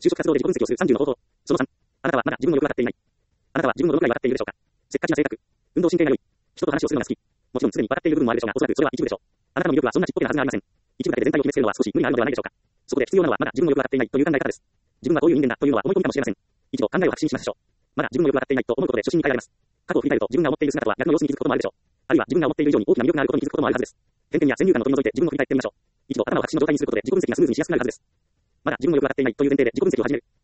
就職活動で自己分析をする30の方法。その3。あなたはまだ自分のよくわかっていない。あなたは自分のどのくらいわかっているでしょうか。せっかちな性格。運動神経が良い。人と話をするのが好き。もちろん常にわかっている部分もあるでしょうが、おそらくそれは一部でしょう。あなたの魅力はそんなちっぽけなはずがありません。一部だけで全体を決めつけるのは少し無理があるのではないでしょうか。そこで必要なのはまだ自分のよくわかっていないという考え方です。自分はどういう人間だというのは思い込みかもしれません。一度考えを発信しましょう。まだ自分のよくわかっていないと思うことで初心に変えられます。過去を振り返ると自分が思っている姿とは逆の様子に気づくこともあるでしょう。あるいは自分が思っている以上に大きな魅力があることに気づくこともあるはずです。偏見や先入観を取り除いて自分を振り返ってみましょう。一度頭を白紙の状態にすることで自己分析がスムーズにしやすくなるはずです。まだ自分のよくわかっていないという前提で自己分析を始める。